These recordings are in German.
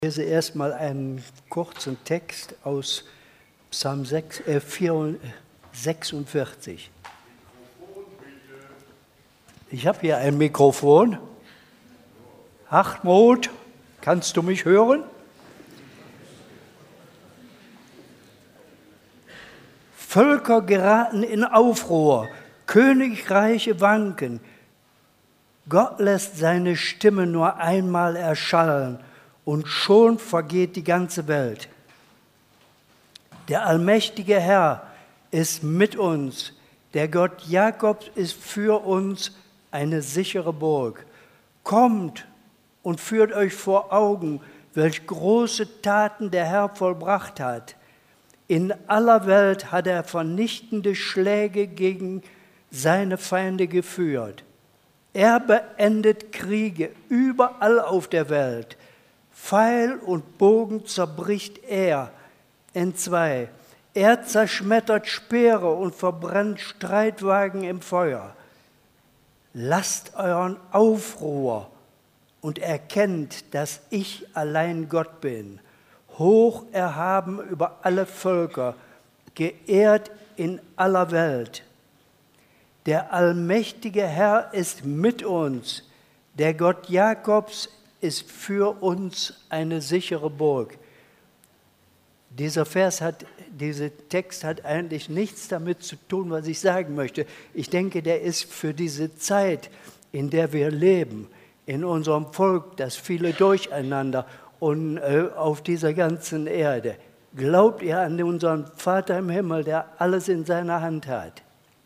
Ich lese erstmal einen kurzen Text aus Psalm 46. Ich habe hier ein Mikrofon. Hartmut, kannst du mich hören? Völker geraten in Aufruhr, Königreiche wanken. Gott lässt seine Stimme nur einmal erschallen und schon vergeht die ganze Welt. Der allmächtige Herr ist mit uns, der Gott Jakobs ist für uns eine sichere Burg. Kommt und führt euch vor Augen, welch große Taten der Herr vollbracht hat. In aller Welt hat er vernichtende Schläge gegen seine Feinde geführt. Er beendet Kriege überall auf der Welt. Pfeil und Bogen zerbricht er entzwei. Er zerschmettert Speere und verbrennt Streitwagen im Feuer. Lasst euren Aufruhr und erkennt, dass ich allein Gott bin. Hoch erhaben über alle Völker, geehrt in aller Welt. Der allmächtige Herr ist mit uns, der Gott Jakobs ist für uns eine sichere Burg. Dieser Text hat eigentlich nichts damit zu tun, was ich sagen möchte. Ich denke, der ist für diese Zeit, in der wir leben, in unserem Volk, das viele Durcheinander und auf dieser ganzen Erde. Glaubt ihr an unseren Vater im Himmel, der alles in seiner Hand hat?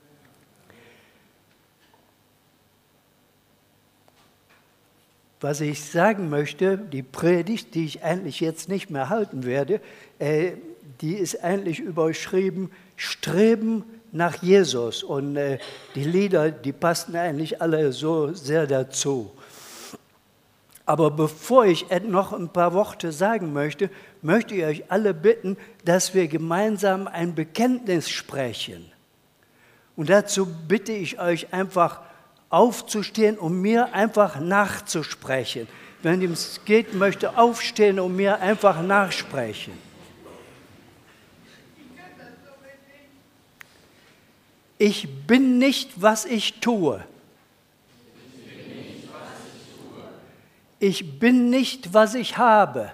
Was ich sagen möchte, die Predigt, die ich eigentlich jetzt nicht mehr halten werde, die ist eigentlich überschrieben, Streben nach Jesus. Und die Lieder, die passen eigentlich alle so sehr dazu. Aber bevor ich noch ein paar Worte sagen möchte, möchte ich euch alle bitten, dass wir gemeinsam ein Bekenntnis sprechen. Und dazu bitte ich euch einfach, aufzustehen und mir einfach nachzusprechen. Wenn es geht, möchte aufstehen und mir einfach nachsprechen. Ich bin nicht, was ich tue. Ich bin nicht, was ich habe.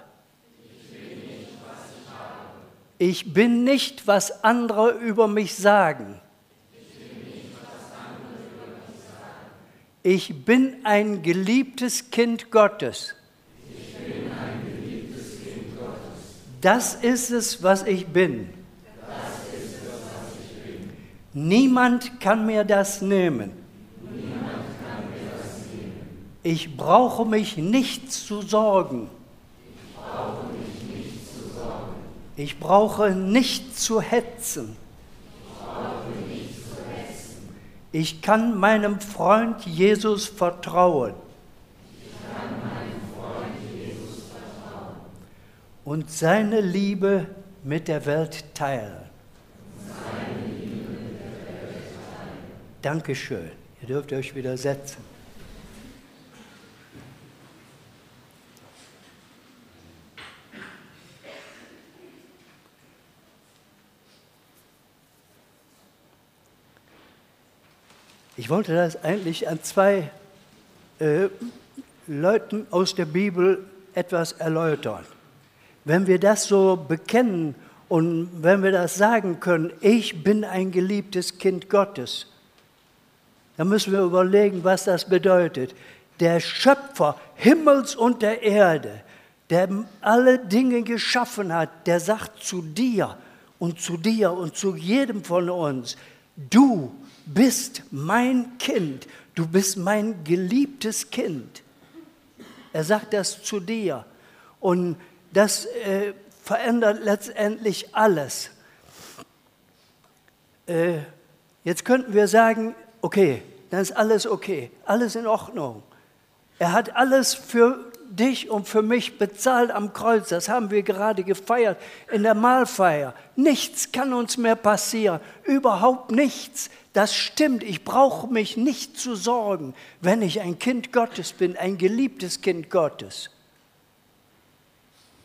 Ich bin nicht, was andere über mich sagen. Ich bin ein geliebtes Kind Gottes. Ich bin ein geliebtes Kind Gottes. Das ist es, was ich bin. Das ist es, was ich bin. Niemand kann mir das nehmen. Niemand kann mir das nehmen. Ich brauche mich nicht zu sorgen. Ich brauche mich nicht zu sorgen. Ich brauche nicht zu hetzen. Ich kann meinem Freund Jesus vertrauen. Und seine Liebe mit der Welt teilen. Dankeschön. Ihr dürft euch wieder setzen. Ich wollte das eigentlich an zwei Leuten aus der Bibel etwas erläutern. Wenn wir das so bekennen und wenn wir das sagen können, ich bin ein geliebtes Kind Gottes, dann müssen wir überlegen, was das bedeutet. Der Schöpfer Himmels und der Erde, der alle Dinge geschaffen hat, der sagt zu dir und zu jedem von uns, du bist mein Kind, du bist mein geliebtes Kind. Er sagt das zu dir und das verändert letztendlich alles. Jetzt könnten wir sagen, okay, dann ist alles okay, alles in Ordnung. Er hat alles für dich und für mich bezahlt am Kreuz. Das haben wir gerade gefeiert in der Mahlfeier. Nichts kann uns mehr passieren, überhaupt nichts. Das stimmt, ich brauche mich nicht zu sorgen, wenn ich ein Kind Gottes bin, ein geliebtes Kind Gottes.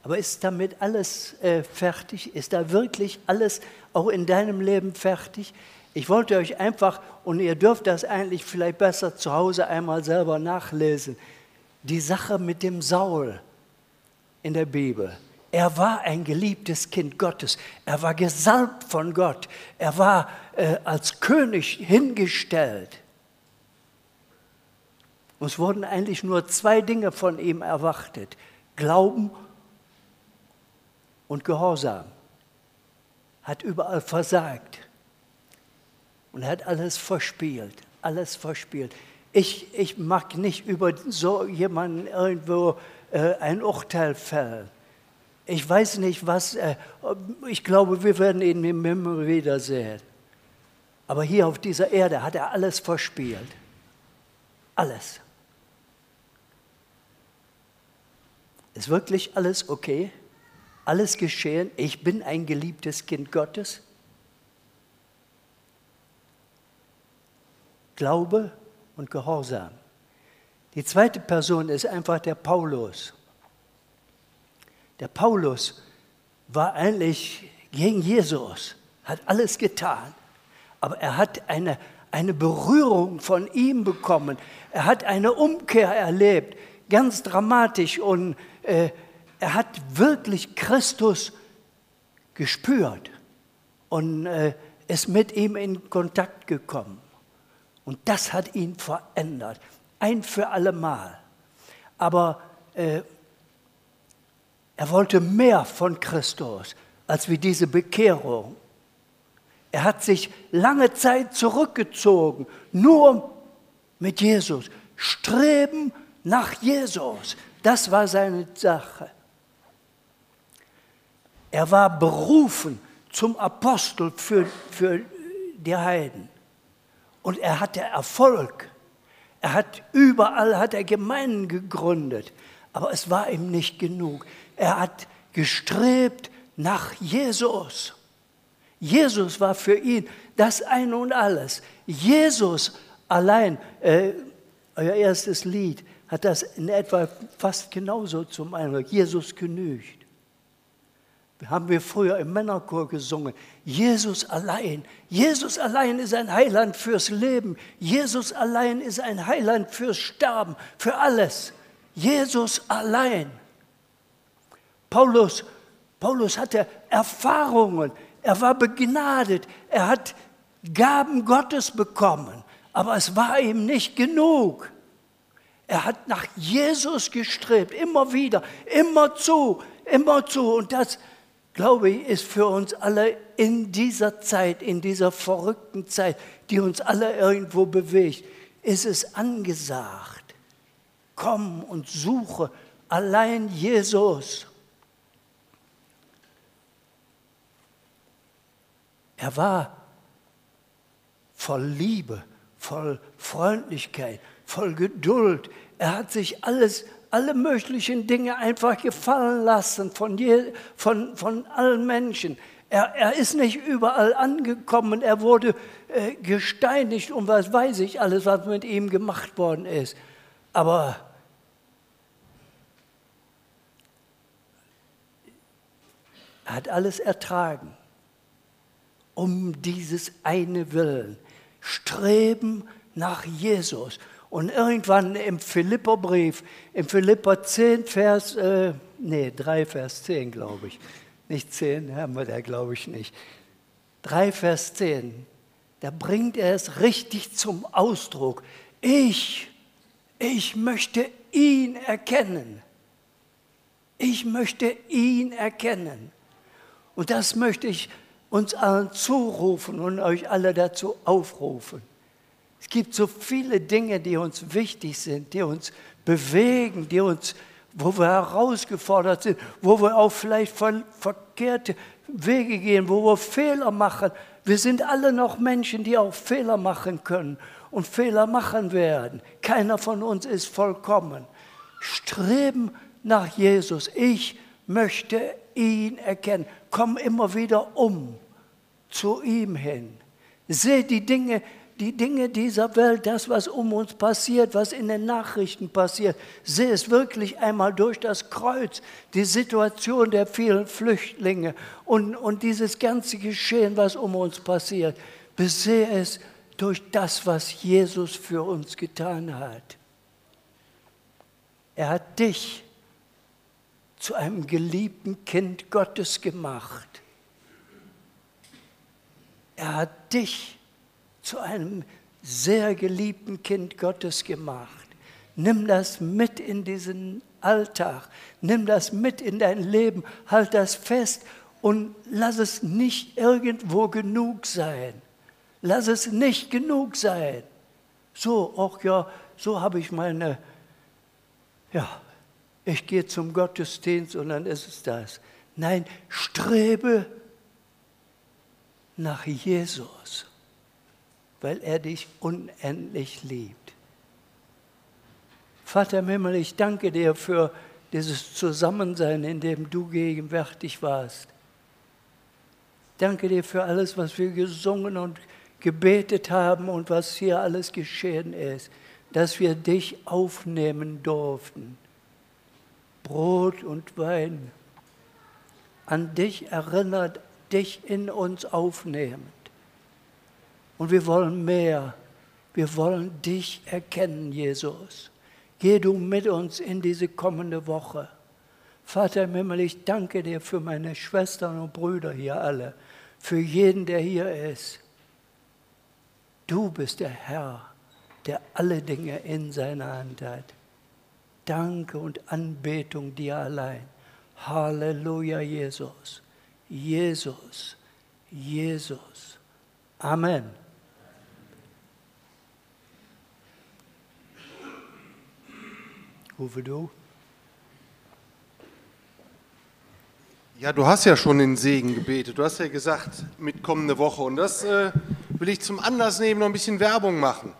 Aber ist damit alles fertig? Ist da wirklich alles auch in deinem Leben fertig? Ich wollte euch einfach, und ihr dürft das eigentlich vielleicht besser zu Hause einmal selber nachlesen, die Sache mit dem Saul in der Bibel. Er war ein geliebtes Kind Gottes. Er war gesalbt von Gott. Er war als König hingestellt. Und es wurden eigentlich nur 2 Dinge von ihm erwartet: Glauben und Gehorsam. Hat überall versagt. Und er hat alles verspielt, alles verspielt. Ich mag nicht über so jemanden irgendwo ein Urteil fällen. Ich weiß nicht, was, ich glaube, wir werden ihn immer wiedersehen. Aber hier auf dieser Erde hat er alles verspielt. Alles. Ist wirklich alles okay? Alles geschehen? Ich bin ein geliebtes Kind Gottes? Glaube und Gehorsam. Die zweite Person ist einfach der Paulus. Der Paulus war eigentlich gegen Jesus, hat alles getan, aber er hat eine Berührung von ihm bekommen. Er hat eine Umkehr erlebt, ganz dramatisch, und er hat wirklich Christus gespürt und ist mit ihm in Kontakt gekommen. Und das hat ihn verändert, ein für alle Mal. Aber er wollte mehr von Christus als wie diese Bekehrung. Er hat sich lange Zeit zurückgezogen, nur mit Jesus. Streben nach Jesus, das war seine Sache. Er war berufen zum Apostel für die Heiden. Und er hatte Erfolg. Überall hat er Gemeinden gegründet. Aber es war ihm nicht genug. Er hat gestrebt nach Jesus. Jesus war für ihn das Ein und Alles. Jesus allein, euer erstes Lied, hat das in etwa fast genauso zum Eindruck. Jesus genügt. Haben wir früher im Männerchor gesungen. Jesus allein ist ein Heiland fürs Leben. Jesus allein ist ein Heiland fürs Sterben, für alles. Jesus allein. Paulus hatte Erfahrungen, er war begnadet, er hat Gaben Gottes bekommen, aber es war ihm nicht genug. Er hat nach Jesus gestrebt, immer wieder, immerzu. Und das, glaube ich, ist für uns alle in dieser Zeit, in dieser verrückten Zeit, die uns alle irgendwo bewegt, ist es angesagt. Komm und suche allein Jesus. Er war voll Liebe, voll Freundlichkeit, voll Geduld. Er hat sich alle möglichen Dinge einfach gefallen lassen von allen Menschen. Er ist nicht überall angekommen, er wurde gesteinigt und was weiß ich alles, was mit ihm gemacht worden ist. Aber er hat alles ertragen, um dieses eine Willen, Streben nach Jesus. Und irgendwann im Philipperbrief, im Philipper 10, 3 Vers 10, glaube ich. Nicht 10, haben wir da, glaube ich, nicht. 3 Vers 10, da bringt er es richtig zum Ausdruck. Ich möchte ihn erkennen. Ich möchte ihn erkennen. Und das möchte ich uns allen zurufen und euch alle dazu aufrufen. Es gibt so viele Dinge, die uns wichtig sind, die uns bewegen, wo wir herausgefordert sind, wo wir auch vielleicht verkehrte Wege gehen, wo wir Fehler machen. Wir sind alle noch Menschen, die auch Fehler machen können und Fehler machen werden. Keiner von uns ist vollkommen. Streben nach Jesus. Ich möchte ihn erkennen. Komm immer wieder zu ihm hin. Sehe die Dinge, die Dinge dieser Welt, das, was um uns passiert, was in den Nachrichten passiert, sehe es wirklich einmal durch das Kreuz, die Situation der vielen Flüchtlinge und dieses ganze Geschehen, was um uns passiert. Besehe es durch das, was Jesus für uns getan hat. Er hat dich zu einem geliebten Kind Gottes gemacht. Er hat dich zu einem sehr geliebten Kind Gottes gemacht. Nimm das mit in diesen Alltag, nimm das mit in dein Leben, halt das fest und lass es nicht irgendwo genug sein. Lass es nicht genug sein. So, ach ja, so habe ich ich gehe zum Gottesdienst und dann ist es das. Nein, strebe nach Jesus, weil er dich unendlich liebt. Vater im Himmel, ich danke dir für dieses Zusammensein, in dem du gegenwärtig warst. Danke dir für alles, was wir gesungen und gebetet haben und was hier alles geschehen ist, dass wir dich aufnehmen durften. Brot und Wein, an dich erinnert, dich in uns aufnehmend. Und wir wollen mehr. Wir wollen dich erkennen, Jesus. Geh du mit uns in diese kommende Woche. Vater im Himmel, ich danke dir für meine Schwestern und Brüder hier alle, für jeden, der hier ist. Du bist der Herr, der alle Dinge in seiner Hand hat. Danke und Anbetung dir allein. Halleluja, Jesus. Jesus, Jesus. Amen. Uwe, du? Ja, du hast ja schon den Segen gebetet. Du hast ja gesagt, mit kommende Woche. Und das will ich zum Anlass nehmen, noch ein bisschen Werbung machen.